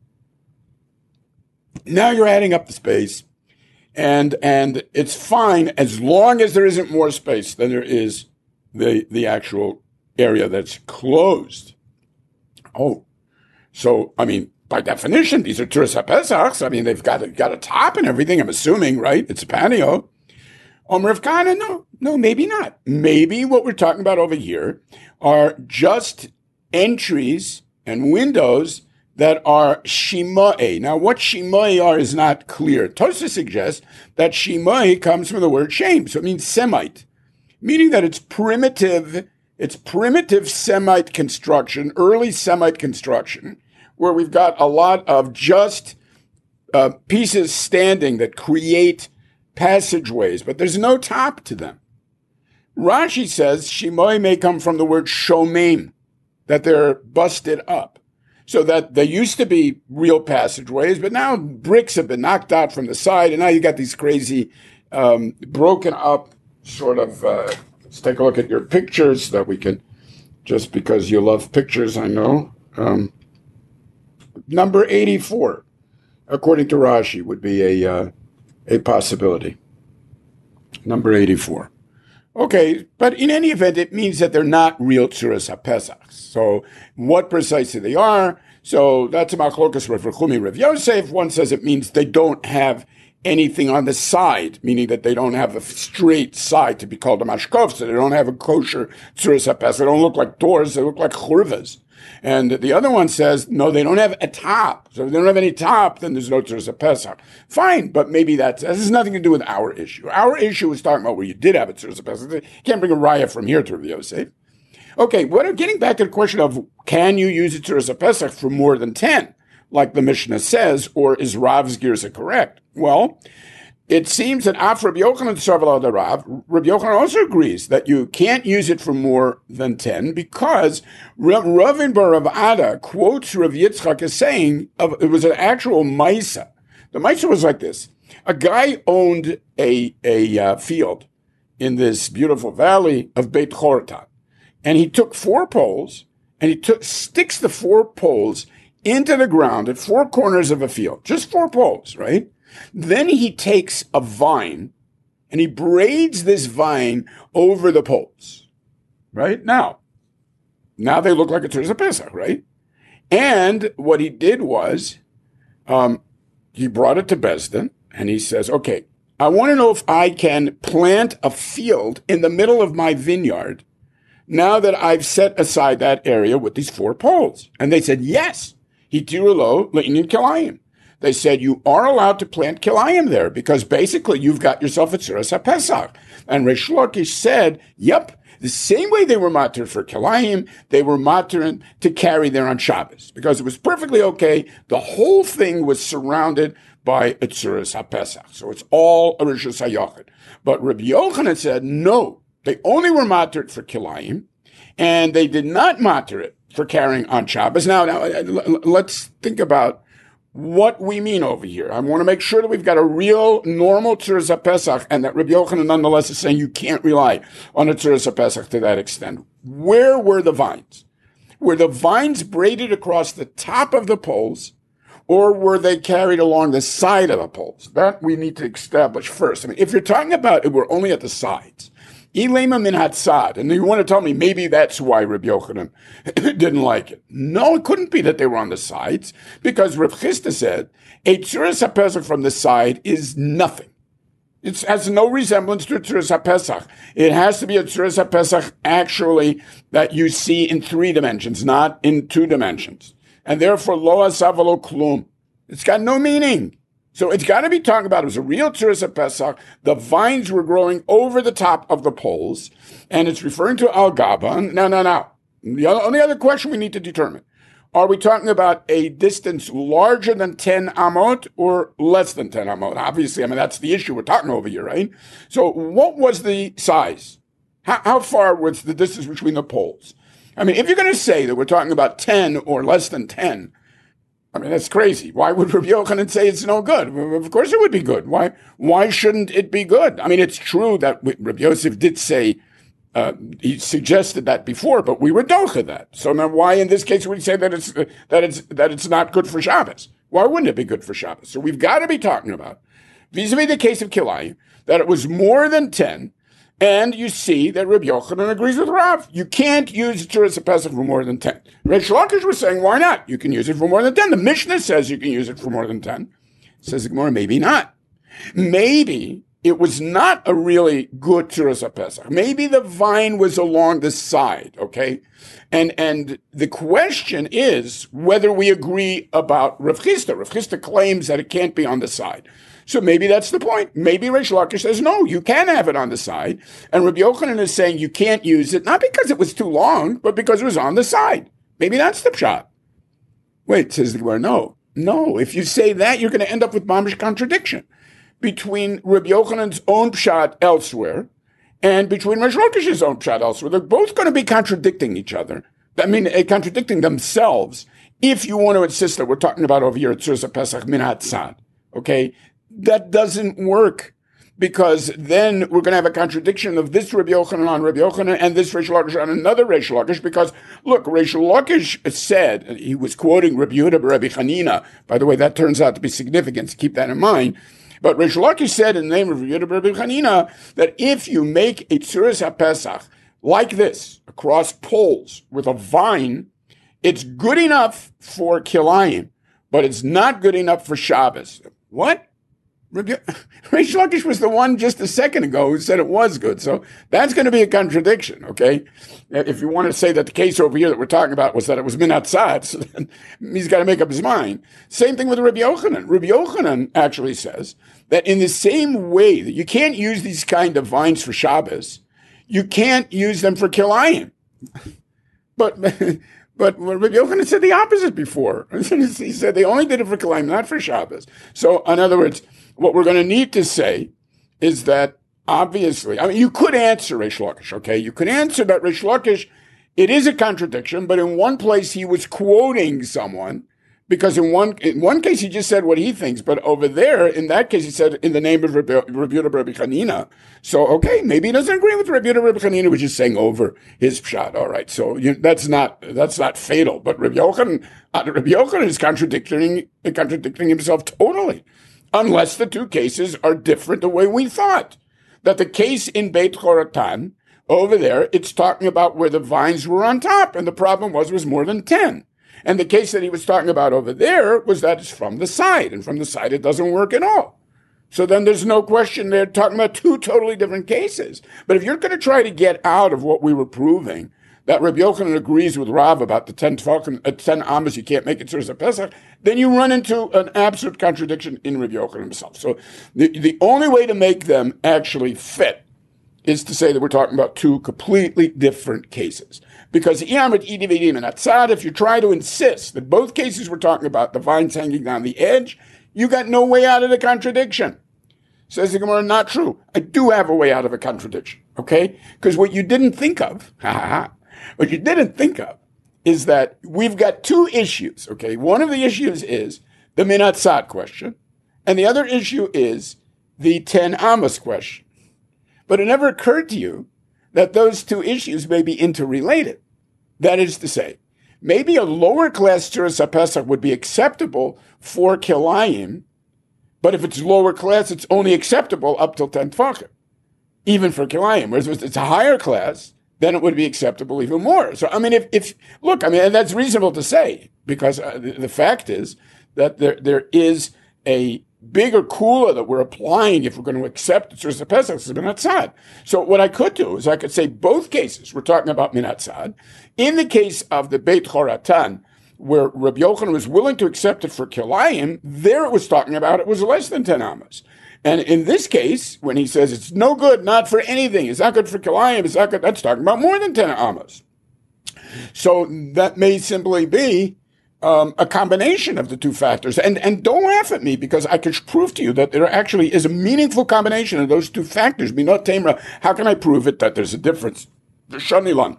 Now you're adding up the space, and it's fine as long as there isn't more space than there is the actual area that's closed. Oh, so, I mean, by definition, these are Tzuras HaPesachs. I mean, they've got a top and everything, I'm assuming, right? It's a patio. Rav Kahana, no, maybe not. Maybe what we're talking about over here are just entries and windows that are shimai. Now, what shimai are is not clear. Tosha suggests that shimai comes from the word shem, so it means Semite, meaning that it's primitive Semite construction, early Semite construction, where we've got a lot of just pieces standing that create passageways, but there's no top to them. Rashi says shimai may come from the word shomim, that they're busted up. So that there used to be real passageways, but now bricks have been knocked out from the side, and now you got these crazy, broken up sort of, let's take a look at your pictures so that we can, just because you love pictures, I know. Number 84, according to Rashi, would be a possibility. Number 84. Okay, but in any event, it means that they're not real Tzuras HaPesach. So what precisely they are, so that's a machlokas Rav Chumi, Rav Yosef. One says it means they don't have anything on the side, meaning that they don't have a straight side to be called a mashkov, so they don't have a kosher Tzuras HaPesach. They don't look like doors, they look like churvas. And the other one says, no, they don't have a top. So if they don't have any top, then there's no Tzuras Pesach. Fine, but maybe that has nothing to do with our issue. Our issue is talking about where you did have a Tzuras Pesach. You can't bring a raya from here to Rav Yosef. Okay, getting back to the question of, can you use a Tzuras Pesach for more than 10, like the Mishnah says, or is Rav's girsa correct? Well, it seems that after Rabbi Yochanan Sarvala the Rav, Rabbi Yochanan also agrees that you can't use it for more than 10 because Ravin bar Rav Ada quotes Rav Yitzchak as saying it was an actual Maisa. The Maisa was like this. A guy owned a field in this beautiful valley of Beit Chortan, and he took 4 poles and he sticks the 4 poles into the ground at 4 corners of a field, just 4 poles, right? Then he takes a vine and he braids this vine over the poles, right? Now they look like a Tzuras Pesach, right? And what he did was, he brought it to Beis Din and he says, okay, I want to know if I can plant a field in the middle of my vineyard now that I've set aside that area with these 4 poles. And they said, yes, hitiru lo le'inyan kilayim. They said, you are allowed to plant kilayim there because basically you've got yourself a Tzuras HaPesach. And Reish Lakish said, yep, the same way they were matir for kilayim, they were matir to carry there on Shabbos because it was perfectly okay. The whole thing was surrounded by a Tzuras HaPesach. So it's all a Rishus HaYachid. But Rabbi Yochanan said, no, they only were matir for kilayim and they did not matir it for carrying on Shabbos. Now, let's think about what we mean over here. I want to make sure that we've got a real normal Tzuras HaPesach and that Rabbi Yochanan nonetheless is saying you can't rely on a Tzuras HaPesach to that extent. Where were the vines? Were the vines braided across the top of the poles or were they carried along the side of the poles? That we need to establish first. I mean, if you're talking about it, we're only at the sides. Ilema min hatzad, and you want to tell me maybe that's why Rabbi Yochanan didn't like it. No, it couldn't be that they were on the sides, because Rav Chisda said a Tzuras HaPesach from the side is nothing. It has no resemblance to a Tzuras HaPesach. It has to be a Tzuras HaPesach actually that you see in 3 dimensions, not in 2 dimensions, and therefore lo asav lo klum. It's got no meaning. So it's got to be talking about it was a real Tzuras HaPesach. The vines were growing over the top of the poles, and it's referring to Al Gaba. Now. The only other question we need to determine, are we talking about a distance larger than 10 amot or less than 10 amot? Obviously, I mean, that's the issue we're talking over here, right? So what was the size? How far was the distance between the poles? I mean, if you're going to say that we're talking about 10 or less than 10, I mean, that's crazy. Why would Rabbi Yochanan say it's no good? Of course it would be good. Why shouldn't it be good? I mean, it's true that Rabbi Yosef did say, he suggested that before, but we were docha that. So now why in this case would he say that it's not good for Shabbos? Why wouldn't it be good for Shabbos? So we've got to be talking about, vis-a-vis the case of Kilayim, that it was more than 10, and you see that Rabbi Yochanan agrees with Rav. You can't use Tzuras HaPesach for more than 10. Reish Lakish was saying, why not? You can use it for more than 10. The Mishnah says you can use it for more than 10. Says the Gemara, maybe not. Maybe it was not a really good Tzuras HaPesach. Maybe the vine was along the side, okay? And the question is whether we agree about Rav Chisda. Rav Chisda claims that it can't be on the side. So maybe that's the point. Maybe Reish Lakish says, no, you can have it on the side. And Rabbi Yochanan is saying you can't use it, not because it was too long, but because it was on the side. Maybe that's the pshat. Wait, says the Gemara, no. If you say that, you're going to end up with mamish contradiction between Rabbi Yochanan's own pshat elsewhere and between Reish Lakish's own pshat elsewhere. They're both going to be contradicting each other. I mean, contradicting themselves if you want to insist that we're talking about over here at Tzuras HaPesach min hatzad. Okay? That doesn't work because then we're going to have a contradiction of this Rabbi Yochanan on Rabbi Yochanan and this Reish Lakish on another Reish Lakish because, look, Reish Lakish said, he was quoting Rabbi Yehuda Rabbi Chanina. By the way, that turns out to be significant, so keep that in mind. But Reish Lakish said in the name of Rabbi Yehuda Rabbi Chanina that if you make a Tzuras HaPesach like this, across poles with a vine, it's good enough for Kilayim, but it's not good enough for Shabbos. What? Reish Lakish was the one just a second ago who said it was good. So that's going to be a contradiction, okay? If you want to say that the case over here that we're talking about was that it was min atzad, so then he's got to make up his mind. Same thing with Rabbi Yochanan. Rabbi Yochanan actually says that in the same way that you can't use these kind of vines for Shabbos, you can't use them for Kilayim. But Rabbi Yochanan said the opposite before. He said they only did it for Kilayim, not for Shabbos. So in other words, what we're going to need to say is that obviously, I mean, you could answer Reish Lakish, okay? You could answer that Reish Lakish, it is a contradiction, but in one place he was quoting someone, because in one case he just said what he thinks, but over there, in that case, he said in the name of Rabbi Chanina. So, okay, maybe he doesn't agree with Rabbi Chanina, which is saying over his pshat. All right, so that's not fatal. But Rabbi Yochanan is contradicting himself totally, unless the two cases are different the way we thought. That the case in Beit Choratan, over there, it's talking about where the vines were on top, and the problem was more than 10. And the case that he was talking about over there was that it's from the side, and from the side it doesn't work at all. So then there's no question they're talking about two totally different cases. But if you're going to try to get out of what we were proving, that Rabbi Yochanan agrees with Rav about the 10 amas, you can't make it Tzuras Pesach, then you run into an absolute contradiction in Rabbi Yochanan himself. So the only way to make them actually fit is to say that we're talking about two completely different cases. Because if you try to insist that both cases we're talking about the vines hanging down the edge, you got no way out of the contradiction. Says the Gemara, not true. I do have a way out of a contradiction, okay? Because what you didn't think of, what you didn't think of is that we've got two issues, okay? One of the issues is the min atzad question, and the other issue is the 10 amas question. But it never occurred to you that those two issues may be interrelated. That is to say, maybe a lower class Tzuras HaPesach would be acceptable for Kilayim, but if it's lower class, it's only acceptable up till 10 Tfachim, even for Kilayim. Whereas if it's a higher class, then it would be acceptable even more. So, I mean, and that's reasonable to say, because the fact is that there is a bigger kula that we're applying if we're going to accept the Tzuras HaPesach as min atzad. So what I could do is I could say both cases we're talking about min atzad. In the case of the Beit Choratan, where Rabbi Yochanan was willing to accept it for Kilayim, there it was talking about it was less than 10 amas. And in this case, when he says it's no good, not for anything, it's not good for Kilayim, it's not good, that's talking about more than 10 amas. So that may simply be a combination of the two factors. And don't laugh at me, because I can prove to you that there actually is a meaningful combination of those two factors. Minot Temra, how can I prove it that there's a difference? Shanilan.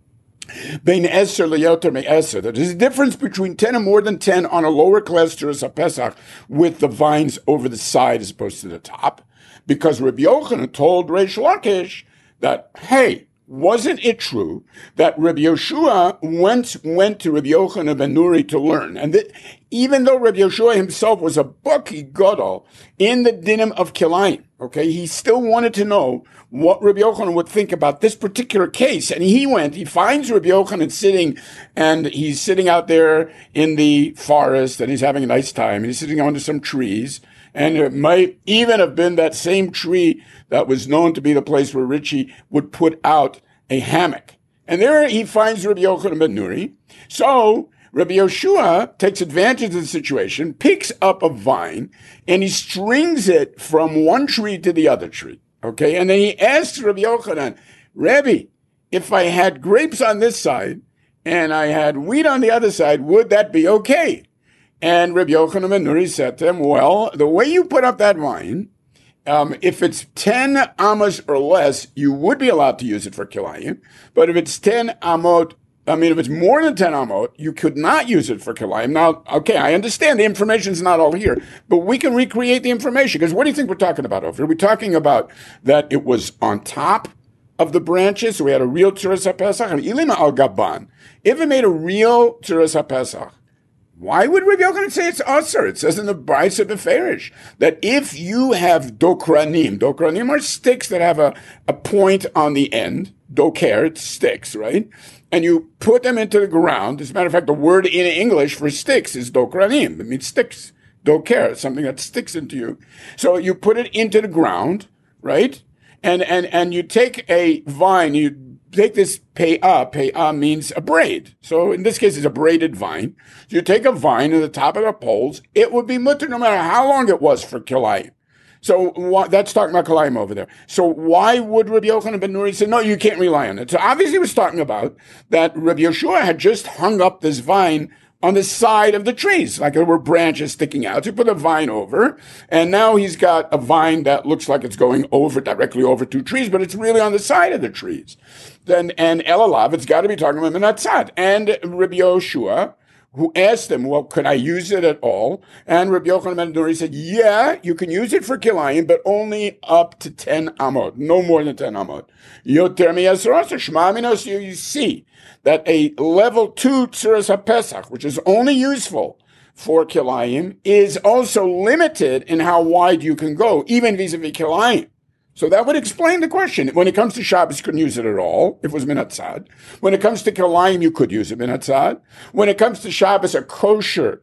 Bein Eser leyoter me Eser. There's a difference between 10 and more than 10 on a lower class Tzuras HaPesach with the vines over the side as opposed to the top. Because Rabbi Yochanan told Reish Lakish that, hey, wasn't it true that Rabbi Yoshua went to Rabbi Yochanan ben Nuri to learn? And that even though Rabbi Yoshua himself was a Baki Gadol in the dinim of Kilayim, okay, he still wanted to know what Rabbi Yochanan would think about this particular case. And he finds Rabbi Yochanan sitting, and he's sitting out there in the forest, and he's having a nice time, and he's sitting under some trees. And it might even have been that same tree that was known to be the place where Richie would put out a hammock. And there he finds Rabbi Yochanan ben Nuri. So Rabbi Yoshua takes advantage of the situation, picks up a vine, and he strings it from one tree to the other tree. Okay? And then he asks Rabbi Yochanan, Rabbi, if I had grapes on this side and I had wheat on the other side, would that be okay? And Rabbi Yochanan ben Nuri said to him, well, the way you put up that vine, if it's 10 amas or less, you would be allowed to use it for Kilayim. But if it's 10 amot, if it's more than 10 amot, you could not use it for Kilayim. Now, okay, I understand the information's not all here, but we can recreate the information. Because what do you think we're talking about over here? We're talking about that it was on top of the branches, so we had a real Tzuras HaPesach, and Ilima al Gaban. If it made a real Tzuras HaPesach, why would Rabbi Yochanan say it's usher? It says in the Brisa of the Farish that if you have dokranim are sticks that have a point on the end, doker, it's sticks, right? And you put them into the ground. As a matter of fact, the word in English for sticks is dokranim. It means sticks. doker, something that sticks into you. So you put it into the ground, right? And you take a vine, you take this pe'ah means a braid. So in this case, it's a braided vine. So you take a vine at the top of the poles, it would be mutter no matter how long it was for kilayim. So that's talking about Kalayim over there. So why would Rabbi Yochanan ben Nuri say, no, you can't rely on it? So obviously he was talking about that Rabbi Yeshua had just hung up this vine on the side of the trees, like there were branches sticking out. So he put a vine over, and now he's got a vine that looks like it's going directly over two trees, but it's really on the side of the trees. And Elalav, it's got to be talking about Menatzad. And Rabbi Yeshua, who asked him, well, could I use it at all? And Rabbi Yochanan ben Nuri said, yeah, you can use it for kilayim, but only up to 10 amot, no more than 10 amot. Yoter miyasrasa shma minos, you see that a level 2 tzuras HaPesach, which is only useful for kilayim, is also limited in how wide you can go, even vis-a-vis kilayim. So that would explain the question. When it comes to Shabbos, you couldn't use it at all, if it was Minatzad. When it comes to Kilayim, you could use it Minatzad. When it comes to Shabbos, a kosher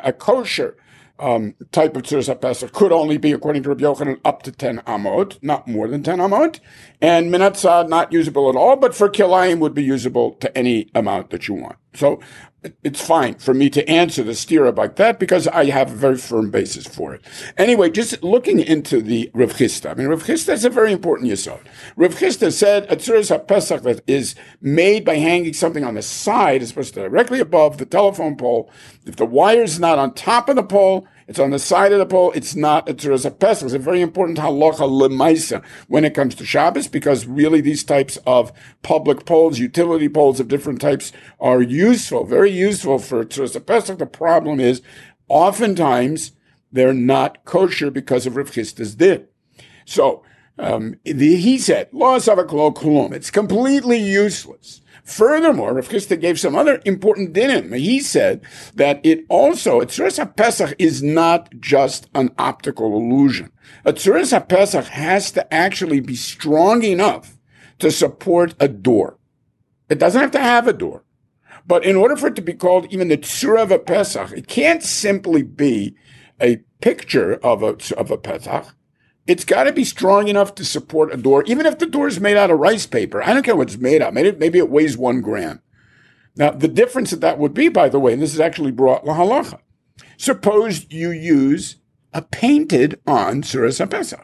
type of Tzuras HaPesach could only be, according to Rabbi Yochanan, up to 10 amot, not more than 10 amot. And Minatzad, not usable at all, but for Kilayim would be usable to any amount that you want. So it's fine for me to answer the stira like that because I have a very firm basis for it. Anyway, just looking into the Rav Chisda. I mean, Rav Chisda is a very important yesod. Rav Chisda said a Tzuras HaPesach that is made by hanging something on the side, as opposed to directly above the telephone pole. If the wire is not on top of the pole, it's on the side of the pole, it's not a Tzuras HaPesach. It's a very important halacha lemaisa when it comes to Shabbos, because really these types of public poles, utility poles of different types, are useful, very useful for Tzuras HaPesach. The problem is, oftentimes, they're not kosher because of Rav Chisda's din. So, he said, Lo asavak lo klum. It's completely useless. Furthermore, Rav Chisda gave some other important dinim. He said that it also, a Tzuras HaPesach is not just an optical illusion. A Tzuras HaPesach has to actually be strong enough to support a door. It doesn't have to have a door. But in order for it to be called even the Tzura of a Pesach, it can't simply be a picture of a Pesach. It's got to be strong enough to support a door, even if the door is made out of rice paper. I don't care what it's made out. Maybe it weighs 1 gram. Now, the difference that would be, by the way, and this is actually brought lahalacha. Suppose you use a painted-on Tzuras HaPesach.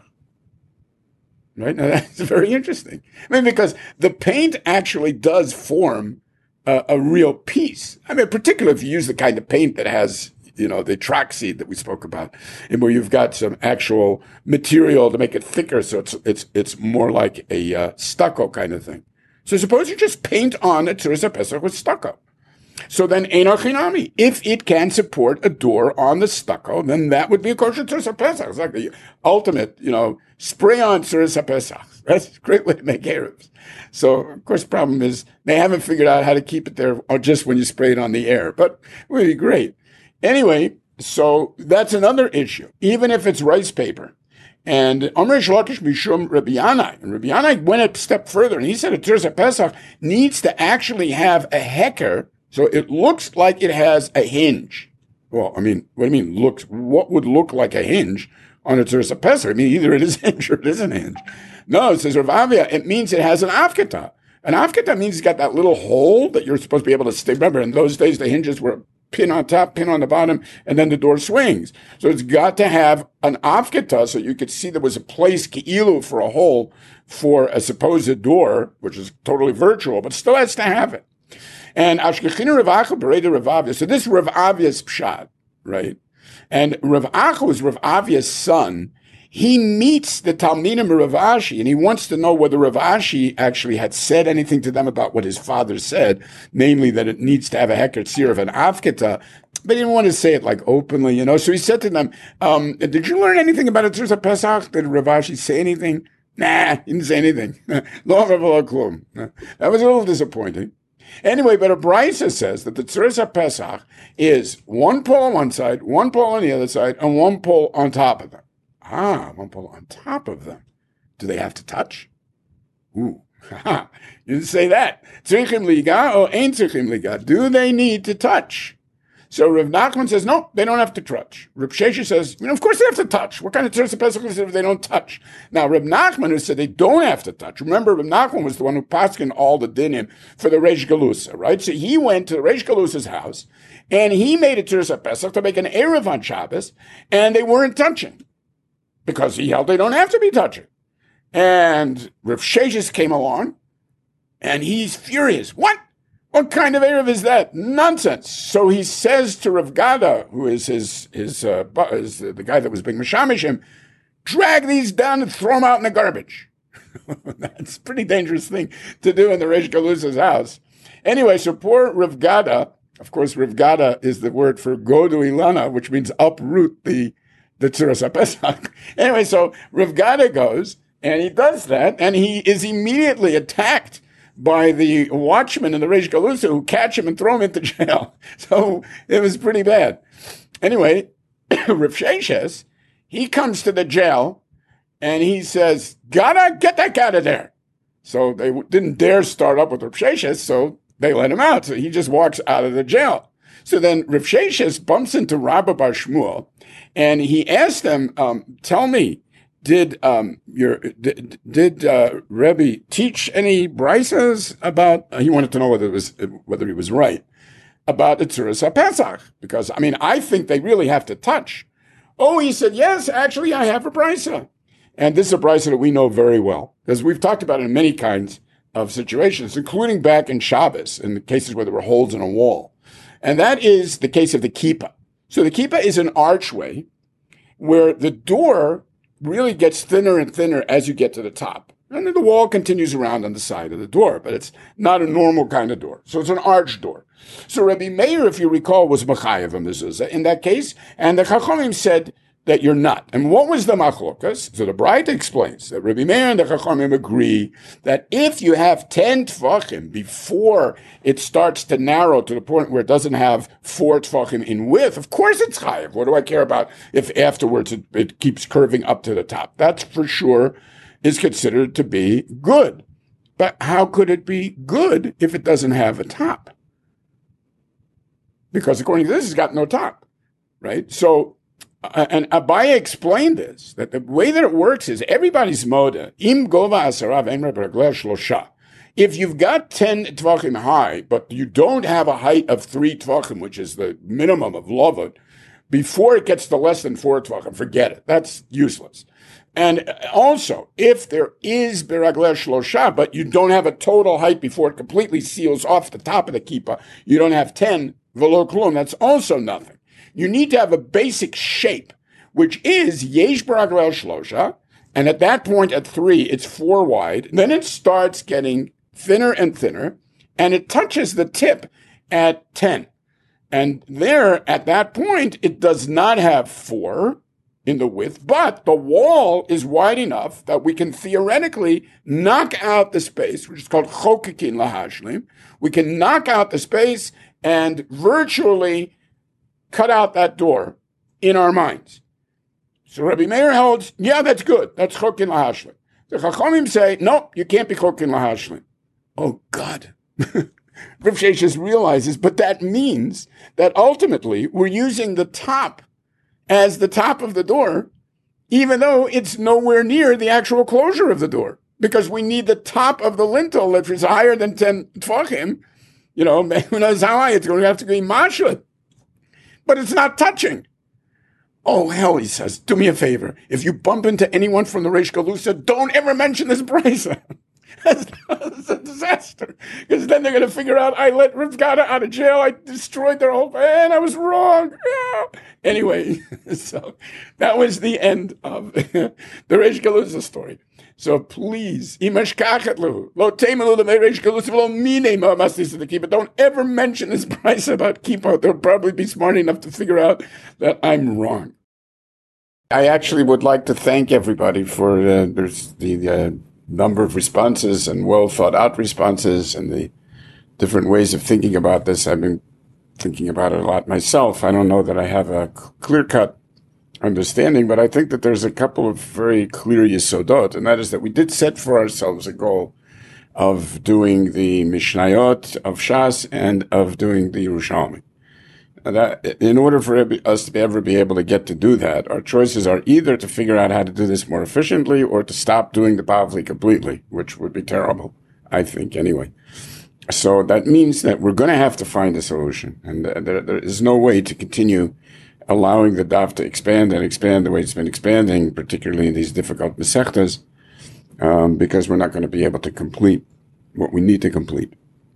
Right? Now, that's very interesting. I mean, because the paint actually does form a real piece. I mean, particularly if you use the kind of paint that has, the track seed that we spoke about, and where you've got some actual material to make it thicker, so it's more like a stucco kind of thing. So suppose you just paint on a Tzuras HaPesach with stucco. So then Ein Chinami, if it can support a door on the stucco, then that would be a kosher Tzuras HaPesach. It's like the ultimate, spray on Tzuras HaPesach. That's a great way to make Arabs. So, of course, the problem is they haven't figured out how to keep it there or just when you spray it on the air, but it would be great. Anyway, so that's another issue, even if it's rice paper. And Omer Shlokish Mishum Rabbi Yanai. And Rabbi Yanai went a step further, and he said a Tzuras HaPesach needs to actually have a heker, so it looks like it has a hinge. Well, I mean, what do you mean looks? What would look like a hinge on a Tzuras HaPesach? I mean, either it is hinge or it isn't hinge. No, it says Rav Avia, it means it has an afkata. An afkata means it's got that little hole that you're supposed to be able to stay. Remember, in those days, the hinges were pin on top, pin on the bottom, and then the door swings. So it's got to have an afkata so you could see there was a place, ki'ilu, for a hole for a supposed door, which is totally virtual, but still has to have it. And Ashkechina Rav Acha Bereda Rav Avia. So this is Rav Avia's pshat, right? And Rav Acha was Rav Avia's son. He meets the Talmidim Rav Ashi, and he wants to know whether Rav Ashi actually had said anything to them about what his father said, namely that it needs to have a heker tzir of an avketa, but he didn't want to say it like openly, So he said to them, did you learn anything about a Tzuras HaPesach? Did Rav Ashi say anything? Nah, he didn't say anything. Lo Rav Klum. That was a little disappointing. Anyway, but a Brisa says that the Tzuras HaPesach is 1 pole on one side, 1 pole on the other side, and 1 pole on top of them. 1 pole on top of them. Do they have to touch? Ooh, you didn't say that. Tzrichim liga or ain't tzrichim liga? Do they need to touch? So Rav Nachman says, no, they don't have to touch. Rav Sheshes says, of course they have to touch. What kind of Tzuras HaPesach is it if they don't touch? Now, Rav Nachman, who said they don't have to touch, remember, Rav Nachman was the one who paskined all the dinim for the Reish Galusa, right? So he went to the Reish Galusa's house, and he made a Tzuras HaPesach to make an Erev on Shabbos, and they weren't touching, because he held they don't have to be touching. And Rav Sheshes came along, and he's furious. What kind of Erev is that? Nonsense. So he says to Rav Gada, who is the guy that was being mishamish him, drag these down and throw them out in the garbage. That's a pretty dangerous thing to do in the Reish Galusa's house. Anyway, so poor Rav Gada, of course, Rav Gada is the word for godu ilana, which means uproot the Tzuras HaPesach. Anyway, so Rav Gada goes, and he does that, and he is immediately attacked by the watchmen in the Reish Galusa who catch him and throw him into jail. So it was pretty bad. Anyway, Rav Sheshes, he comes to the jail and he says, gotta get that guy out of there. So they didn't dare start up with Rav Sheshes, so they let him out. So he just walks out of the jail. So then Rav Sheshes bumps into Rabbi Bar Shmuel and he asked them, tell me, did Rebbe teach any brisas about? He wanted to know whether he was right about the Tzuras HaPesach, because I think they really have to touch. Oh, he said, yes, actually, I have a brisa, and this is a brisa that we know very well because we've talked about it in many kinds of situations, including back in Shabbos in the cases where there were holes in a wall, and that is the case of the kippah. So the kippah is an archway where the door really gets thinner and thinner as you get to the top. And then the wall continues around on the side of the door, but it's not a normal kind of door. So it's an arch door. So Rabbi Meir, if you recall, was Machayev a mezuzah in that case, and the Chachamim said that you're not. And what was the machlokas? So the Braita explains that Rabbi Meir and the Chachamim agree that if you have 10 tefachim before it starts to narrow to the point where it doesn't have 4 tefachim in width, of course it's chayev. What do I care about if afterwards it keeps curving up to the top? That for sure is considered to be good. But how could it be good if it doesn't have a top? Because according to this, it's got no top, right? So, and Abaye explained this, that the way that it works is everybody's moda, im gova asarav em rebragler shlosha. If you've got 10 tvachim high, but you don't have a height of 3 tvachim, which is the minimum of lavot, before it gets to less than 4 tvachim, forget it. That's useless. And also, if there is beragler shlosha, but you don't have a total height before it completely seals off the top of the kippah, you don't have 10 velo klum, that's also nothing. You need to have a basic shape, which is yesh beragler shlosha, and at that point at 3, it's 4 wide. Then it starts getting thinner and thinner, and it touches the tip at 10. And there, at that point, it does not have 4 in the width, but the wall is wide enough that we can theoretically knock out the space, which is called chokekin lahashlim. We can knock out the space and virtually cut out that door in our minds. So Rabbi Meir holds, yeah, that's good. That's chokekin lahashlim. The Chachamim say, no, you can't be chokekin lahashlim. Oh, God. Rav Sheshes realizes, but that means that ultimately we're using the top as the top of the door, even though it's nowhere near the actual closure of the door, because we need the top of the lintel that is higher than 10 tefachim. Who knows how high it's going to have to be mashlit. But it's not touching. Oh, hell, he says, do me a favor. If you bump into anyone from the Reish Galusa, don't ever mention this brisa. That's a disaster. Because then they're going to figure out I let Rav Gada out of jail. I destroyed their whole and I was wrong. Anyway, so that was the end of the Reish Galusa story. So please, don't ever mention this price about kippah. They'll probably be smart enough to figure out that I'm wrong. I actually would like to thank everybody for the number of responses and well thought out responses and the different ways of thinking about this. I've been thinking about it a lot myself. I don't know that I have a clear-cut understanding, but I think that there's a couple of very clear yesodot, and that is that we did set for ourselves a goal of doing the Mishnayot of Shas and of doing the Yerushalmi. that in order for us to ever be able to get to do that, our choices are either to figure out how to do this more efficiently or to stop doing the Bavli completely, which would be terrible, I think, anyway. So that means that we're going to have to find a solution, and there is no way to continue allowing the daf to expand and expand the way it's been expanding, particularly in these difficult mesechtas, because we're not going to be able to complete what we need to complete.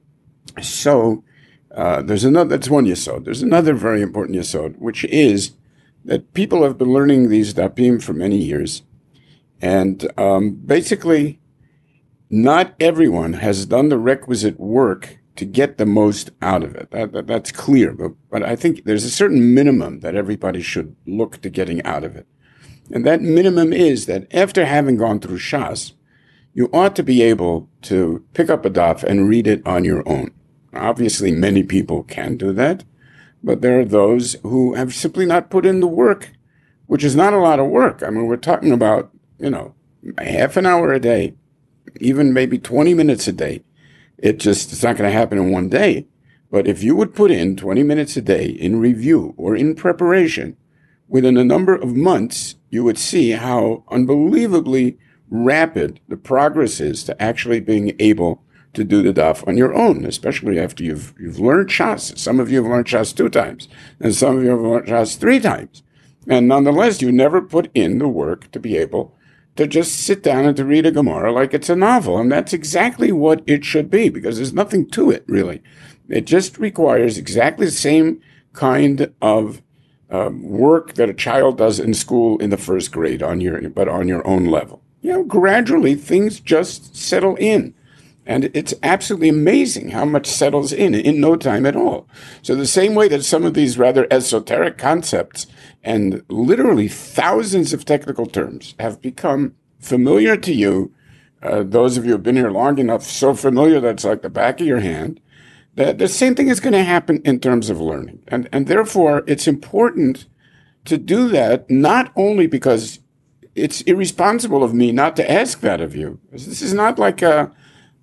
So that's one yesod. There's another very important yesod, which is that people have been learning these dapim for many years, and basically, not everyone has done the requisite work to get the most out of it. That's clear, but I think there's a certain minimum that everybody should look to getting out of it. And that minimum is that after having gone through Shas, you ought to be able to pick up a daf and read it on your own. Obviously, many people can do that, but there are those who have simply not put in the work, which is not a lot of work. I mean, we're talking about, half an hour a day, even maybe 20 minutes a day. It's not going to happen in one day. But if you would put in 20 minutes a day in review or in preparation, within a number of months, you would see how unbelievably rapid the progress is to actually being able to do the daf on your own, especially after you've learned Shas. Some of you have learned Shas 2 times, and some of you have learned Shas 3 times. And nonetheless, you never put in the work to be able to just sit down and to read a Gemara like it's a novel. And that's exactly what it should be, because there's nothing to it, really. It just requires exactly the same kind of work that a child does in school in the first grade, but on your own level. Gradually things just settle in. And it's absolutely amazing how much settles in no time at all. So the same way that some of these rather esoteric concepts and literally thousands of technical terms have become familiar to you, those of you who have been here long enough, so familiar that it's like the back of your hand, that the same thing is going to happen in terms of learning. And therefore, it's important to do that, not only because it's irresponsible of me not to ask that of you. This is not like a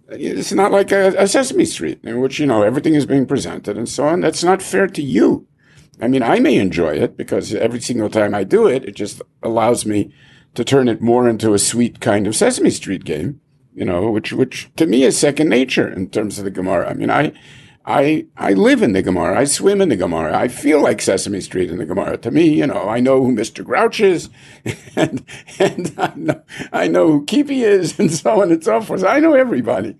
Sesame Street in which, everything is being presented and so on. That's not fair to you. I mean, I may enjoy it because every single time I do it, it just allows me to turn it more into a sweet kind of Sesame Street game, which to me is second nature in terms of the Gemara. I mean, I live in the Gemara. I swim in the Gemara. I feel like Sesame Street in the Gemara. To me, I know who Mr. Grouch is, and I know who Kipi is, and so on and so forth. I know everybody.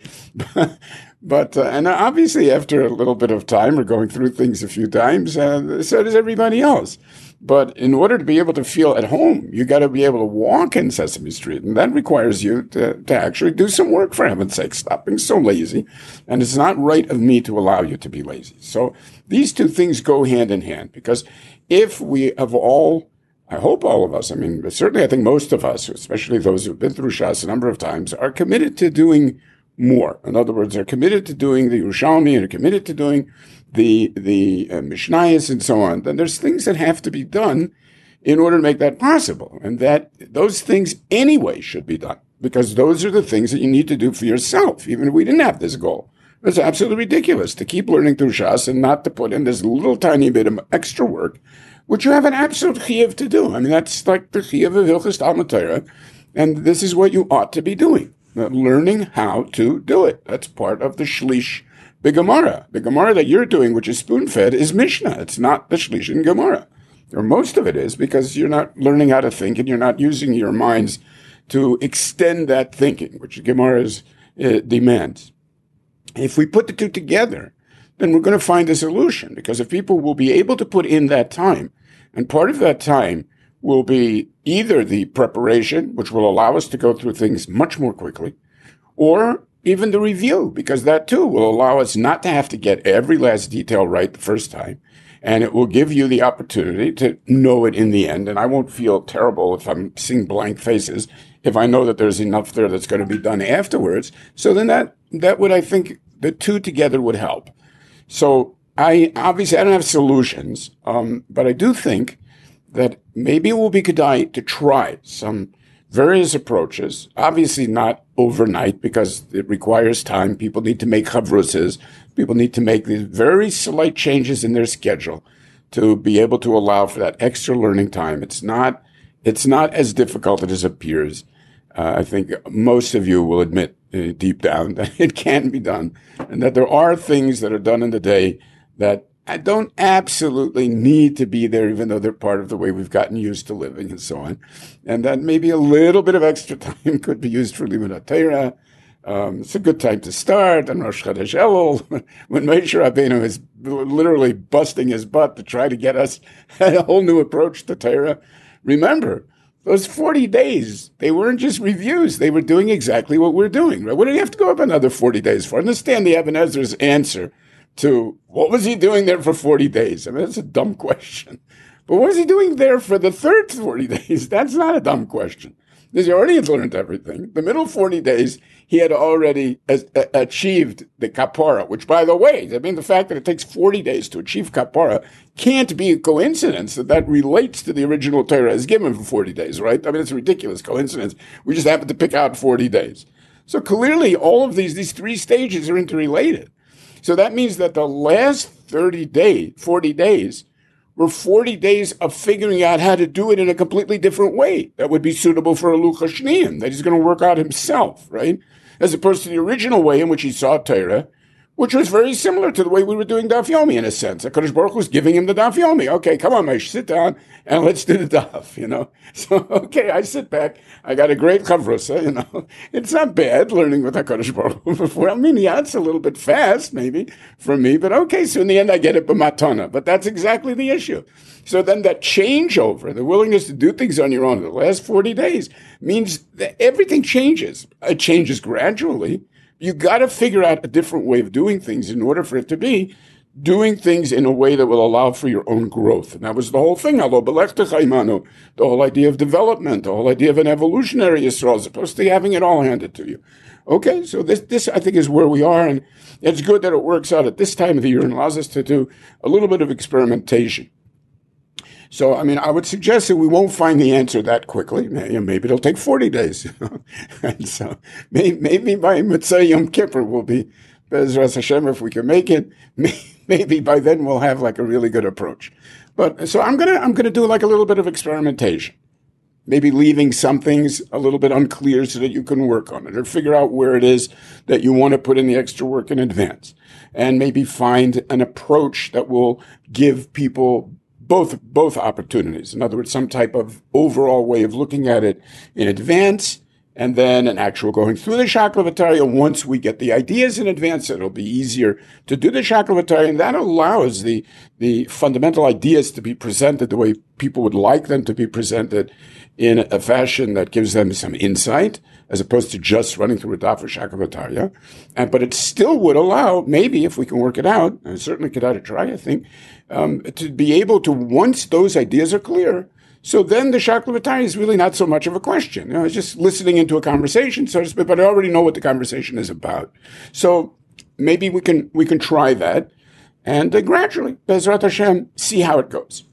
But and obviously after a little bit of time or going through things a few times, so does everybody else. But in order to be able to feel at home, you got to be able to walk in Sesame Street. And that requires you to actually do some work, for heaven's sake. Stop being so lazy. And it's not right of me to allow you to be lazy. So these two things go hand in hand, because if we have all, I hope all of us, but certainly I think most of us, especially those who've been through Shas a number of times, are committed to doing more. In other words, they're committed to doing the Yerushalmi and are committed to doing the Mishnayos and so on. Then there's things that have to be done in order to make that possible. And that those things anyway should be done, because those are the things that you need to do for yourself, even if we didn't have this goal. It's absolutely ridiculous to keep learning through Shas and not to put in this little tiny bit of extra work, which you have an absolute chiyuv to do. That's like the chiyuv of Hilchos Talmud Torah, and this is what you ought to be doing. Learning how to do it. That's part of the Shlish B'Gemara. The Gemara that you're doing, which is spoon-fed, is Mishnah. It's not the Shlish in Gemara. Or most of it is, because you're not learning how to think and you're not using your minds to extend that thinking, which Gemara demands. If we put the two together, then we're going to find a solution, because if people will be able to put in that time, and part of that time will be either the preparation, which will allow us to go through things much more quickly, or even the review, because that too will allow us not to have to get every last detail right the first time. And it will give you the opportunity to know it in the end. And I won't feel terrible if I'm seeing blank faces, if I know that there's enough there that's going to be done afterwards. So then that would, I think, the two together would help. So I don't have solutions, but I do think that maybe it will be good to try some various approaches, obviously not overnight because it requires time. People need to make chavrusas. People need to make these very slight changes in their schedule to be able to allow for that extra learning time. It's not as difficult as it appears. I think most of you will admit deep down that it can be done, and that there are things that are done in the day that don't absolutely need to be there, even though they're part of the way we've gotten used to living and so on. And that maybe a little bit of extra time could be used for Limud Torah. It's a good time to start on Rosh Chodesh Elul, when Moshe Rabbeinu is literally busting his butt to try to get us a whole new approach to Torah. Remember, those 40 days, they weren't just reviews. They were doing exactly what we're doing. Right? What do you have to go up another 40 days for? Understand the Eben Ezra's answer to what was he doing there for 40 days? I mean, that's a dumb question. But what was he doing there for the third 40 days? That's not a dumb question. Because he already had learned everything. The middle 40 days, he had already achieved the kapara, which, by the way, I mean, the fact that it takes 40 days to achieve kapara can't be a coincidence that relates to the original Torah as given for 40 days, right? I mean, it's a ridiculous coincidence. We just happen to pick out 40 days. So clearly, all of these three stages are interrelated. So that means that the last 40 days, were 40 days of figuring out how to do it in a completely different way that would be suitable for a Luchas Shniyim, that he's going to work out himself, right? As opposed to the original way in which he saw Torah, which was very similar to the way we were doing Daf Yomi in a sense. HaKadosh Baruch Hu was giving him the Daf Yomi. Okay, come on, Moshe, sit down and let's do the Daf, So, okay, I sit back. I got a great chavrusa, It's not bad learning with HaKadosh Baruch Hu before. I mean, yeah, it's a little bit fast maybe for me, but okay, so in the end I get it b'matana. But that's exactly the issue. So then that changeover, the willingness to do things on your own in the last 40 days means that everything changes. It changes gradually. You got to figure out a different way of doing things in order for it to be doing things in a way that will allow for your own growth. And that was the whole thing. The whole idea of development, the whole idea of an evolutionary Yisrael, as opposed to having it all handed to you. Okay, so this I think is where we are, and it's good that it works out at this time of the year and allows us to do a little bit of experimentation. So, I mean, I would suggest that we won't find the answer that quickly. Maybe it'll take 40 days. And so maybe by Mitzvah Yom Kippur we'll be, Bezras Hashem, if we can make it, maybe by then we'll have like a really good approach. But so I'm gonna do like a little bit of experimentation. Maybe leaving some things a little bit unclear so that you can work on it or figure out where it is that you want to put in the extra work in advance. And maybe find an approach that will give people both opportunities. In other words, some type of overall way of looking at it in advance, and then an actual going through the Shaklavataria. Once we get the ideas in advance, it'll be easier to do the Shaklavataria, and that allows the fundamental ideas to be presented the way people would like them to be presented, in a fashion that gives them some insight, as opposed to just running through a daf or Shaklavataria. But it still would allow, maybe if we can work it out, and certainly could try, I think, to be able to, once those ideas are clear, so then the Shaklavataria is really not so much of a question. It's just listening into a conversation, so to speak, but I already know what the conversation is about. So maybe we can try that, and gradually, Bezrat Hashem, see how it goes.